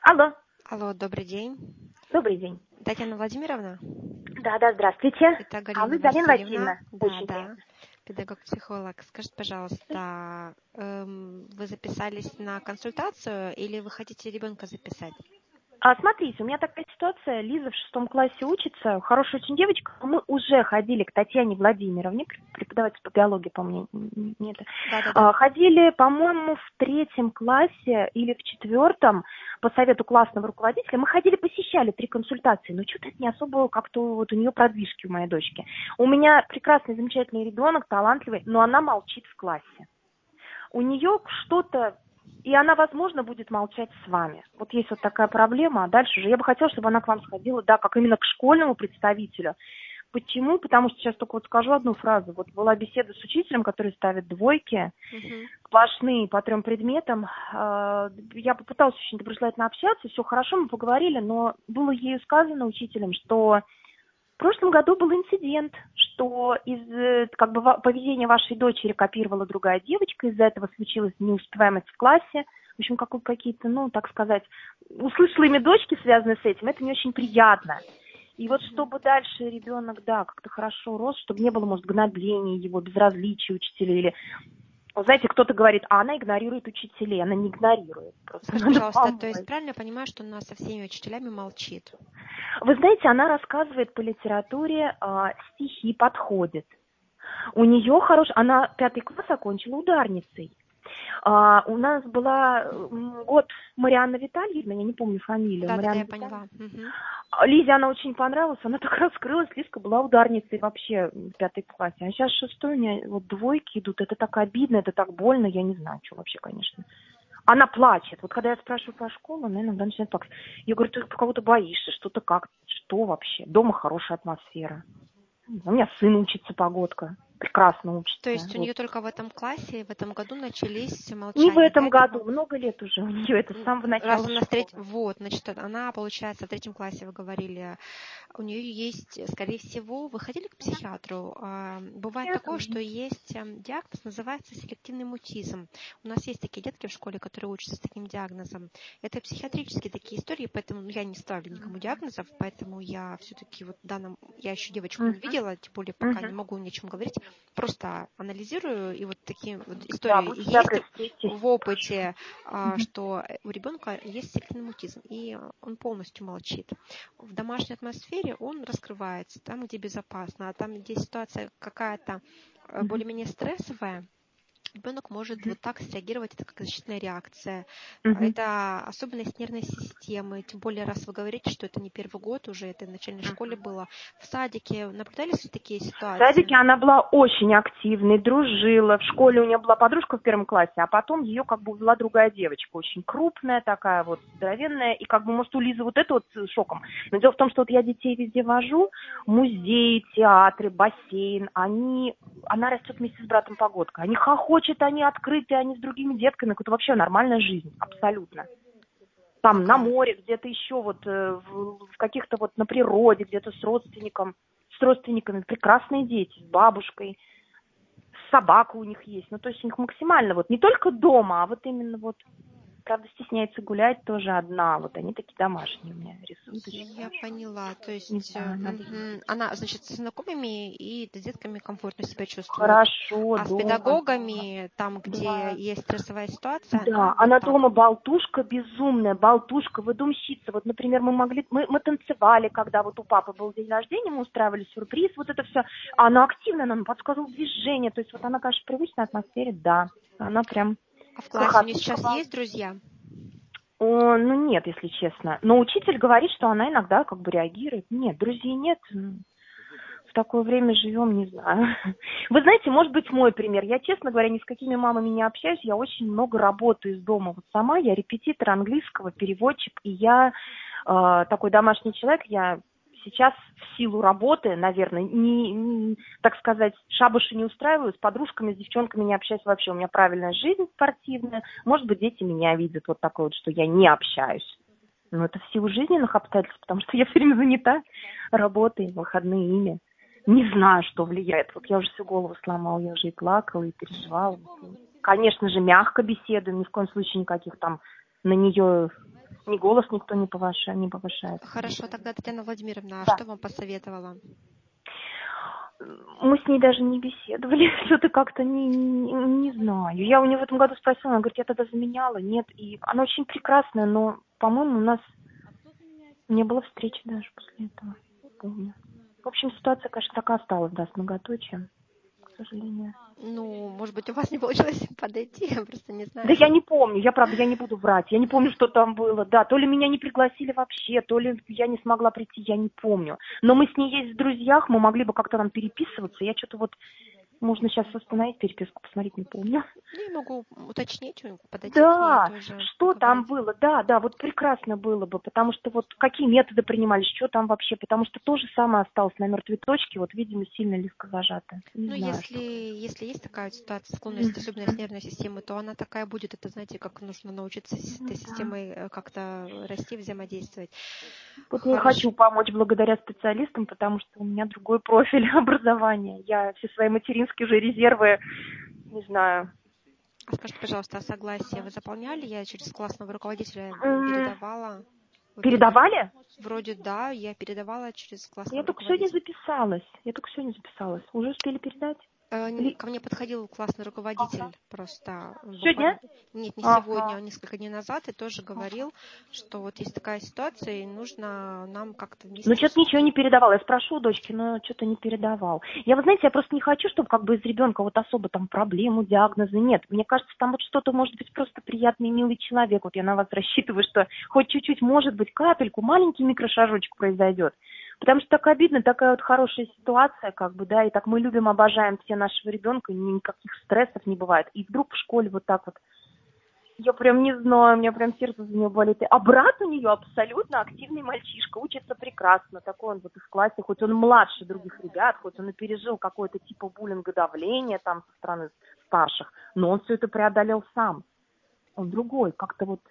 Алло, Алло, добрый день. добрый день. Татьяна Владимировна? Да, здравствуйте. Это А Галина вы Галина Васильевна. Васильевна? Да, Очень да, приятно. педагог-психолог. Скажите, пожалуйста, вы записались на консультацию или вы хотите ребенка записать? Смотрите, у меня такая ситуация. Лиза в 6 классе учится, хорошая очень девочка. Мы уже ходили к Татьяне Владимировне, преподаватель по биологии, по-моему, не это. Да. Ходили, по-моему, в 3 классе или в 4 по совету классного руководителя. Мы ходили, посещали 3 консультации, но что-то это не особо как-то вот у нее продвижки у моей дочки. У меня прекрасный, замечательный ребенок, талантливый, но она молчит в классе. У нее что-то, и она, возможно, будет молчать с вами. Вот есть вот такая проблема, а дальше уже я бы хотела, чтобы она к вам сходила, да, как именно к школьному представителю. Почему? Потому что сейчас только вот скажу одну фразу. Вот была беседа с учителем, который ставит двойки, сплошные по 3 предметам. Я попыталась очень доброжелательно общаться, все хорошо, мы поговорили, но было ею сказано учителем, что в прошлом году был инцидент, что поведение вашей дочери копировала другая девочка, из-за этого случилась неуспеваемость в классе. В общем, какие-то, так сказать, услышала имя дочки, связанное с этим, это не очень приятно. И вот чтобы дальше ребенок, да, как-то хорошо рос, чтобы не было, может, гнобления его, безразличия учителей или... Знаете, кто-то говорит, она игнорирует учителей, она не игнорирует. Просто Скажите, пожалуйста, то есть правильно я понимаю, что она со всеми учителями молчит? Вы знаете, она рассказывает по литературе, стихи подходит. У нее она 5 класс окончила ударницей. У нас была Марианна Витальевна, я не помню фамилию. Да, Марианна я Витальевна. поняла. Лизе она очень понравилась, она так раскрылась, Лизка была ударницей вообще в 5 классе. А сейчас 6 у меня вот двойки идут, это так обидно, это так больно, я не знаю, что вообще, конечно. Она плачет. Вот когда я спрашиваю про школу, она иногда начинает плакать. Я говорю, ты кого-то боишься, что-то как, что вообще? Дома хорошая атмосфера. У меня сын учится, погодка. Прекрасно учится. То есть у нее только в этом классе, в этом году начались Не молчания. в этом году, много лет уже у нее, это с самого начала школы. Вот, значит, она, получается, в 3 классе, вы говорили, у нее есть, скорее всего, вы ходили к психиатру. Бывает такое, что есть диагноз, называется селективный мутизм. У нас есть такие детки в школе, которые учатся с таким диагнозом. Это психиатрические такие истории, поэтому я не ставлю никому диагнозов, поэтому я все-таки я еще девочку не видела, тем более пока не могу ни о чем говорить, просто анализирую, и вот такие вот истории есть в опыте, что у ребенка есть селективный мутизм, и он полностью молчит. В домашней атмосфере он раскрывается там, где безопасно, а там, где ситуация какая-то более-менее стрессовая, ребенок может вот так среагировать, это как защитная реакция. Это особенность нервной системы, тем более, раз вы говорите, что это не 1-й год уже, это в начальной школе было. В садике наблюдались ли такие ситуации? В садике она была очень активной, дружила. В школе у нее была подружка в 1 классе, а потом ее увела другая девочка, очень крупная такая, вот здоровенная. И может у Лизы вот это вот шоком. Но дело в том, что вот я детей везде вожу, музеи, театры, бассейн, она растет вместе с братом Погодкой. Они хохочут, они открыты, они с другими детками. Это вообще нормальная жизнь, абсолютно. Там на море, где-то еще в каких-то на природе, где-то с родственниками, прекрасные дети, с бабушкой, собака у них есть. То есть у них максимально не только дома, а именно правда, стесняется гулять тоже одна. Они такие домашние у меня рисуют. Я поняла. То есть она, значит, с знакомыми и с детками комфортно себя чувствует. Хорошо, а с педагогами, там, где есть стрессовая ситуация, она дома болтушка безумная, болтушка, выдумщица. Например, мы танцевали, когда у папы был день рождения, мы устраивали сюрприз, это все. Она активная, она подсказывала движение. То есть она, конечно, в привычной атмосфере, да. Она прям... А в классе у нее сейчас есть друзья? Нет, если честно. Но учитель говорит, что она иногда реагирует. Нет, друзей нет. В такое время живем, не знаю. Вы знаете, может быть, мой пример. Я, честно говоря, ни с какими мамами не общаюсь. Я очень много работаю из дома сама. Я репетитор английского, переводчик. И я такой домашний человек. Я сейчас в силу работы, наверное, так сказать, шабаши не устраиваю, с подружками, с девчонками не общаюсь вообще. У меня правильная жизнь спортивная. Может быть, дети меня видят такое что я не общаюсь. Но это в силу жизненных обстоятельств, потому что я все время занята работой, выходные ими. Не знаю, что влияет. Я уже всю голову сломала, я уже и плакала, и переживала. Конечно же, мягко беседую, ни в коем случае никаких там на нее Ни голос никто не повышает. Хорошо, тогда Татьяна Владимировна, Да. что вам посоветовала? Мы с ней даже не беседовали, что-то как-то не знаю. Я у нее в этом году спросила, она говорит, я тогда заменяла, нет. И она очень прекрасная, но, по-моему, у нас не было встречи даже после этого, помню. В общем, ситуация, конечно, такая осталась, да, с многоточием, к сожалению. Ну, может быть, у вас не получилось подойти, я просто не знаю. Да я не помню, правда, я не буду врать, я не помню, что там было, да, то ли меня не пригласили вообще, то ли я не смогла прийти, я не помню. Но мы с ней есть в друзьях, мы могли бы как-то там переписываться, я что-то вот, можно сейчас остановить переписку, посмотреть, не помню. Ну, я могу уточнить, подойти к ней Да, тоже, что там поговорить. было, да, вот прекрасно было бы, потому что вот какие методы принимались, что там вообще, потому что то же самое осталось на мертвой точке, вот, видимо, сильно легко зажато. Не Ну, знаю, если что. есть такая вот ситуация, склонность, особенно с нервной системой, то она такая будет. Это, знаете, как нужно научиться с Ну этой да. системой как-то расти, взаимодействовать. Вот я и Хорошо. хочу помочь благодаря специалистам, потому что у меня другой профиль образования. Я все свои материнские уже резервы, не знаю. А скажите, пожалуйста, а согласие вы заполняли? Я через классного руководителя М, передавала. Вы Передавали? Вроде да, я передавала через Я классного только сегодня руководителя. записалась. Уже успели передать? Ко мне подходил классный руководитель просто Сегодня? буквально, нет, не сегодня, Ага. а несколько дней назад, и тоже говорил, что вот есть такая ситуация, и нужно нам как-то Ну, вместе что-то ничего не обсудить. передавал. Я спрошу у дочки, но что-то не передавал. Вы знаете, я просто не хочу, чтобы как бы из ребенка вот особо там проблему, диагнозы. Нет, мне кажется, там вот что-то может быть просто приятный, милый человек. Вот я на вас рассчитываю, что хоть чуть-чуть, может быть, капельку, маленький микрошажочек произойдет. Потому что так обидно, такая вот хорошая ситуация, как бы, да, и так мы любим, обожаем все нашего ребенка, и никаких стрессов не бывает. И вдруг в школе вот так вот. Я прям не знаю, у меня прям сердце за нее болит. А брат у нее абсолютно активный мальчишка, учится прекрасно. Такой он вот из класса, хоть он младше других ребят, хоть он и пережил какое-то типа буллинга, давления там со стороны старших, но он все это преодолел сам. Он другой, как-то вот.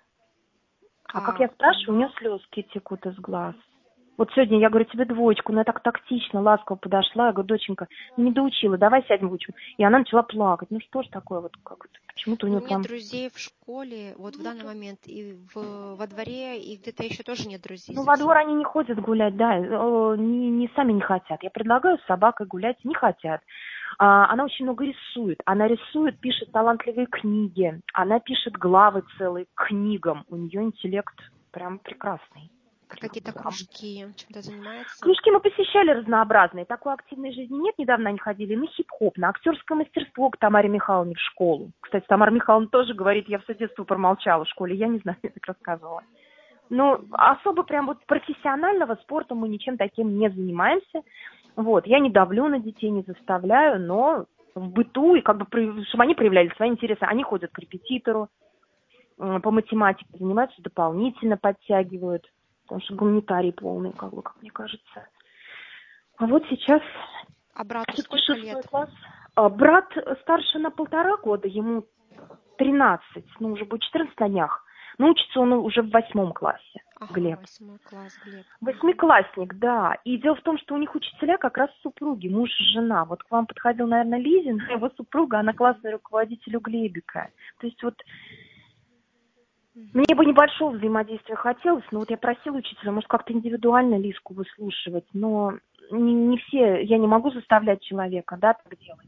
А как я спрашиваю, у нее слезки текут из глаз. Вот сегодня я говорю, тебе двоечку, но я так тактично, ласково подошла, я говорю, доченька, не доучила, давай сядем выучим. И она начала плакать. Ну что ж такое, вот как почему-то у нее Нет прям... друзей в школе вот в данный момент, и во дворе, и где-то еще тоже нет друзей Ну, во двор совсем. они не ходят гулять, да, не сами не хотят. Я предлагаю с собакой гулять, не хотят. Она очень много рисует. Она рисует, пишет талантливые книги. Она пишет главы целые к книгам. У нее интеллект прям прекрасный. А какие-то кружки чем-то занимается? Кружки мы посещали разнообразные. Такой активной жизни нет. Недавно они ходили на хип-хоп, на актерское мастерство к Тамаре Михайловне в школу. Кстати, Тамара Михайловна тоже говорит, я все детство промолчала в школе. Я не знаю, я так рассказывала. Ну, особо прям вот профессионального спорта мы ничем таким не занимаемся. Вот, я не давлю на детей, не заставляю, но в быту, и как бы, чтобы они проявляли свои интересы, они ходят к репетитору по математике, занимаются дополнительно, подтягивают, потому что гуманитарий полный, как бы, как мне кажется. А вот сейчас А брату все-таки сколько 6 лет? класс. Брат старше на 1,5 года, ему 13, ну, уже будет 14 на днях. Но учится он уже в 8 классе, Ага, Глеб. 8 класс, Глеб. Восьмиклассник, да. И дело в том, что у них учителя как раз супруги, муж и жена. Вот к вам подходил, наверное, Лизин, а его супруга, она классный руководитель у Глебика. То есть вот мне бы небольшого взаимодействия хотелось, но вот я просила учителя, может, как-то индивидуально Лизку выслушивать, но не все, я не могу заставлять человека, да, так делать.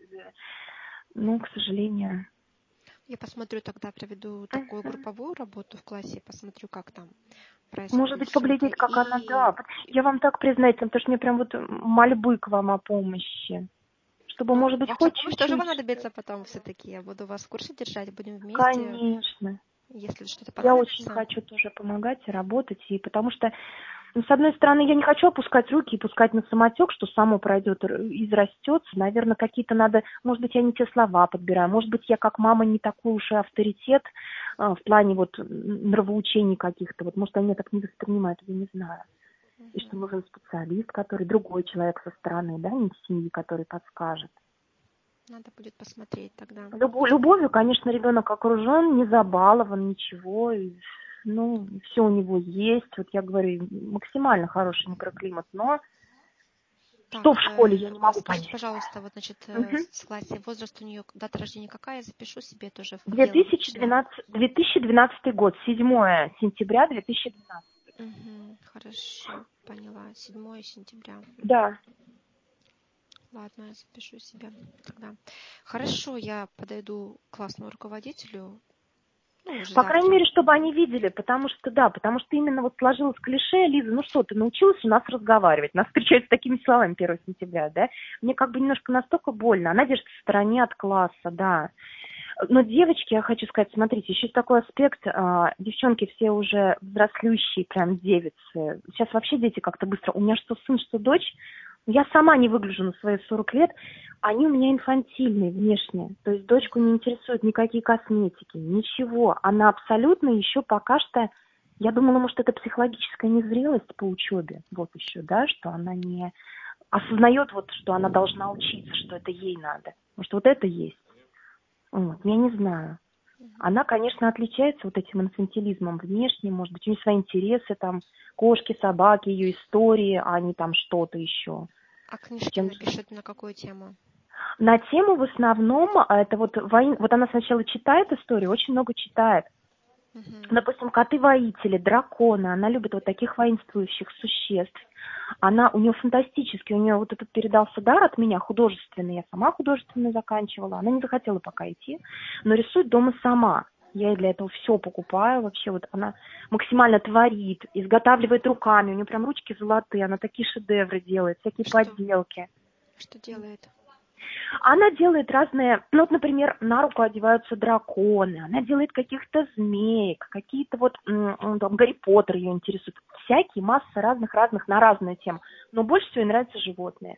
Ну, к сожалению. Я посмотрю тогда, проведу такую групповую работу в классе, посмотрю, как там Может происходит быть, все это. поглядеть, как она, да. Я вам так признаюсь, потому что мне прям вот мольбы к вам о помощи. Чтобы, Ну, может быть, ваша хоть помощь тоже чуть-чуть. понадобится потом все-таки. Я буду вас в курсе держать, будем вместе, Конечно. если что-то Я очень понадобится. хочу тоже помогать и работать, и потому что, ну, с одной стороны, я не хочу опускать руки и пускать на самотек, что само пройдет, израстется. Наверное, какие-то надо, может быть, я не те слова подбираю, может быть, я как мама не такой уж и авторитет в плане вот нравоучений каких-то, вот, может, они меня так не воспринимают, я не знаю. И что нужен специалист, который другой человек со стороны, да, не в семье, который подскажет. Надо будет посмотреть тогда. Любовью, конечно, ребенок окружен, не забалован, ничего. Ну, все у него есть. Вот я говорю, максимально хороший микроклимат, но Так, Что в школе, я не могу скажите, понять. пожалуйста, вот, значит, Мгм. согласие, возраст у нее, дата рождения какая? Я запишу себе тоже в дело внесу. 2012 год, 7 сентября 2012. Хорошо, поняла. 7 сентября. Да. Ладно, я запишу себе тогда. Хорошо, я подойду к классному руководителю, ну, уже По крайней завтра. мере, чтобы они видели, потому что именно вот сложилось клише: Лиза, ну что, ты научилась у нас разговаривать, нас встречают с такими словами 1 сентября, да? Мне как бы немножко настолько больно, она держится в стороне от класса, да. Но девочки, я хочу сказать, смотрите, еще есть такой аспект, девчонки все уже взрослющие, прям девицы. Сейчас вообще дети как-то быстро. У меня что сын, что дочь, я сама не выгляжу на свои 40 лет, они у меня инфантильные внешне. То есть дочку не интересуют никакие косметики, ничего. Она абсолютно еще пока что, я думала, может, это психологическая незрелость по учебе, вот еще, да, что она не осознает, вот, что она должна учиться, что это ей надо. Может, вот это есть. Вот, я не знаю. Она, конечно, отличается вот этим инфантилизмом внешним, может быть, у нее свои интересы, там, кошки, собаки, ее истории, а не там что-то еще. А книжки она пишет на какую тему? На тему в основном, это вот она сначала читает историю, очень много читает. Допустим, коты-воители, драконы, она любит вот таких воинствующих существ. У нее фантастический, у нее вот этот передался дар от меня, художественный. Я сама художественно заканчивала. Она не захотела пока идти, но рисует дома сама. Я ей для этого все покупаю. Вообще вот она максимально творит, изготавливает руками. У нее прям ручки золотые, она такие шедевры делает, всякие поделки. Что делает? Она делает разные, ну вот, например, на руку одеваются драконы, она делает каких-то змеек, какие-то вот, там, Гарри Поттер ее интересует, всякие, масса разных на разную тему, но больше всего ей нравятся животные.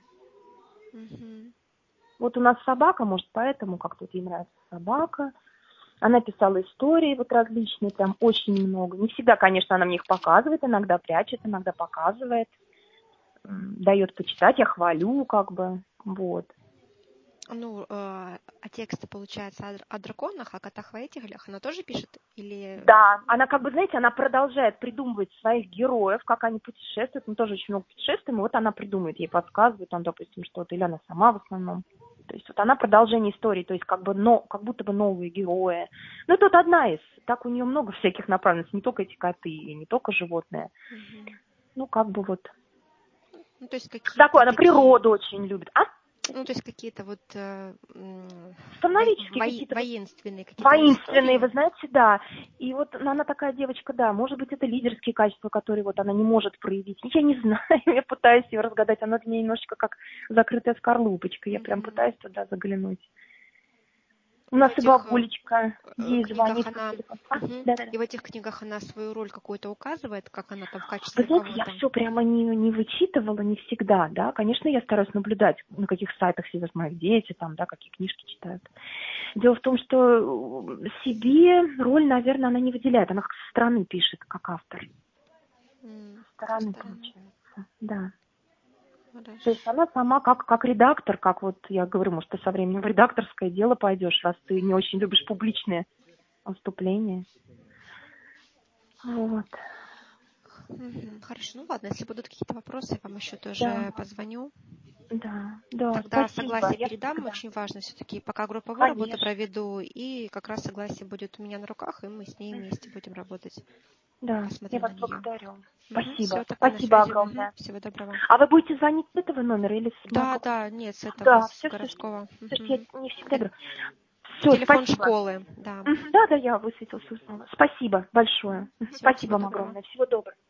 Вот у нас собака, может, поэтому как-то вот ей нравится собака. Она писала истории вот различные, прям очень много. Не всегда, конечно, она мне их показывает, иногда прячет, иногда показывает, дает почитать, я хвалю, как бы, вот. Ну, а тексты, получается, о драконах, о котах-воителях она тоже пишет? Или... Да, она как бы, знаете, она продолжает придумывать своих героев, как они путешествуют, мы тоже очень много путешествуем, и вот она придумывает, ей подсказывает, там, допустим, что-то, или она сама в основном. То есть вот она продолжение истории, то есть как будто бы новые герои. Ну, это вот одна из, так у нее много всяких направленностей, не только эти коты, и не только животные. Ну, как бы вот. Ну, то есть какие-то Такое, она такие... природу очень любит. Ну, то есть какие-то вот Становические какие-то воинственные воинственные, истории. вы знаете, да. И вот она такая девочка, да, может быть, это лидерские качества, которые вот она не может проявить. Я не знаю, я пытаюсь ее разгадать. Она для меня немножечко как закрытая скорлупочка. Я прям пытаюсь туда заглянуть. У нас и бабулечка ей звонит. И в этих книгах она свою роль какую-то указывает, как она там в качестве Вы знаете, кого-то? я все прямо не вычитывала, не всегда, да. Конечно, я стараюсь наблюдать, на каких сайтах сидят мои дети, там, да, какие книжки читают. Дело в том, что себе роль, наверное, она не выделяет. Она как со стороны пишет, как автор. Со стороны получается, да. Хорошо. То есть она сама как редактор, как вот я говорю, может, ты со временем в редакторское дело пойдешь, раз ты не очень любишь публичные выступления. Вот. Хорошо, ну ладно, если будут какие-то вопросы, я вам еще тоже позвоню. Да, Тогда спасибо. согласие передам, очень важно все-таки, пока групповую работу проведу, и как раз согласие будет у меня на руках, и мы с ней вместе будем работать. Да, посмотрим я вас на нее. благодарю. Спасибо. Все, Спасибо огромное. Всего доброго. А вы будете звонить с этого номера или с моего? Да, нет, с этого, Да, с городского. я не всегда беру. Все, телефон спасибо. школы, да. Да, я высветился снова. Спасибо большое. Спасибо вам огромное. Всего доброго.